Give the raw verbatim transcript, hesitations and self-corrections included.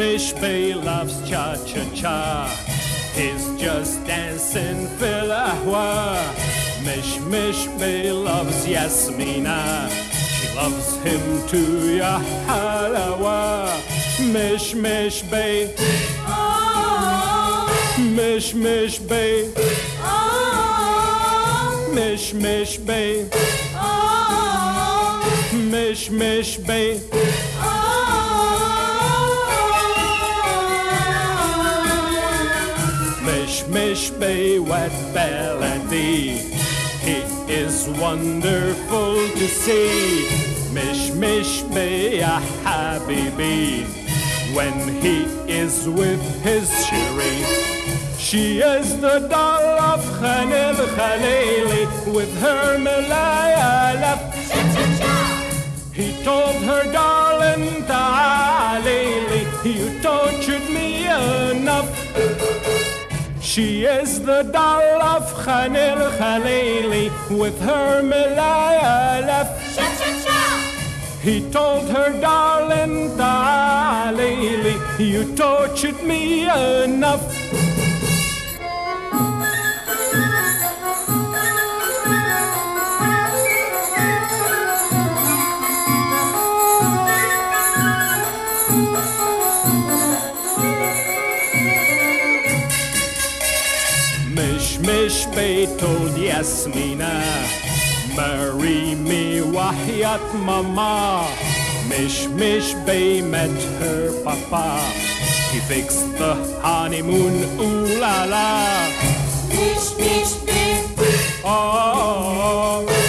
Mish Bay loves cha-cha-cha. He's just dancing filahwa. Mish Mish Bay loves Yasmina. She loves him too, ya halawa. Mish Mish Bay, Oh, Mish Mish Bay, oh, Mish Mish Bay, oh, Mish Mish Bay. Mish Mish Bay, wet belly. He is wonderful to see. Mish Mish Bay, a habibi. When he is with his shiri, she is the doll of Khalil Khalili with her Malaya lap. He told her, darling, ta'alili, you tortured me enough. She is the doll of Khalil Khalili with her Malaya lap. He told her, darling, ta'alili, you tortured me enough. Mish Mish Bay told Yasmina, marry me wahyat mama. Mish Mish Bay met her papa. He fixed the honeymoon, ooh la la. Mish Mish Bay, Oh,